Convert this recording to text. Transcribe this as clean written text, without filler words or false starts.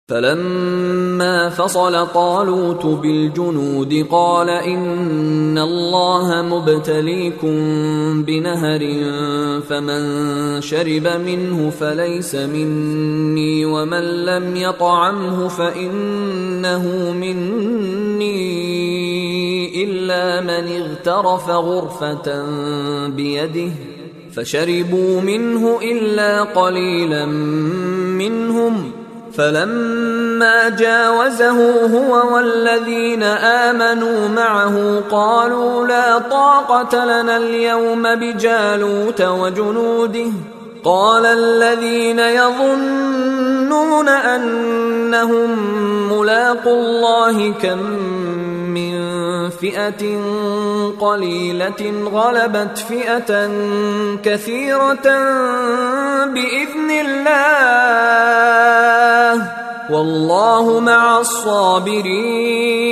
فلما فصل طالوت بالجنود قال إن الله مبتليكم بنهر فمن شرب منه فليس مني ومن لم يطعمه فإنه مني إلا من اغترف غرفة بيده فشربوا منه إلا قليلا منهم فلما جاوزه هو والذين آمنوا معه قالوا لا طاقة لنا اليوم بجالوت وجنوده قال الذين يظنون أنهم ملاقو الله كم من فئة قليلة غلبت فئة كثيرة بإذن الله والله مع الصابرين